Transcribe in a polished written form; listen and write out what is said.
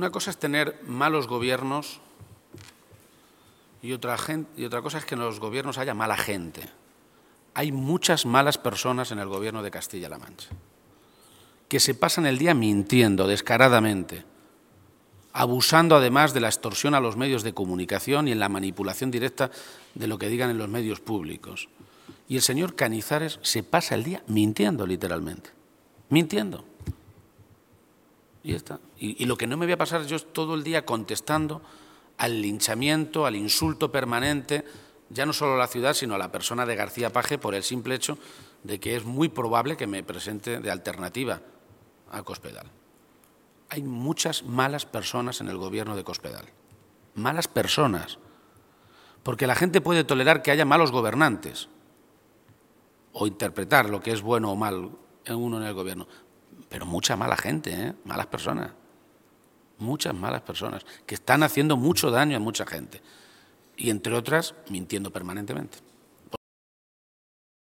Una cosa es tener malos gobiernos y otra cosa es que en los gobiernos haya mala gente. Hay muchas malas personas en el gobierno de Castilla-La Mancha que se pasan el día mintiendo descaradamente, abusando además de la extorsión a los medios de comunicación y en la manipulación directa de lo que digan en los medios públicos. Y el señor Cañizares se pasa el día mintiendo, literalmente. Mintiendo. Y ya está. Y lo que no me voy a pasar yo es todo el día contestando al linchamiento, al insulto permanente, ya no solo a la ciudad, sino a la persona de García Paje, por el simple hecho de que es muy probable que me presente de alternativa a Cospedal. Hay muchas malas personas en el gobierno de Cospedal. Malas personas. Porque la gente puede tolerar que haya malos gobernantes o interpretar lo que es bueno o mal en uno en el gobierno. Pero mucha mala gente, malas personas. Muchas malas personas que están haciendo mucho daño a mucha gente. Y entre otras, mintiendo permanentemente.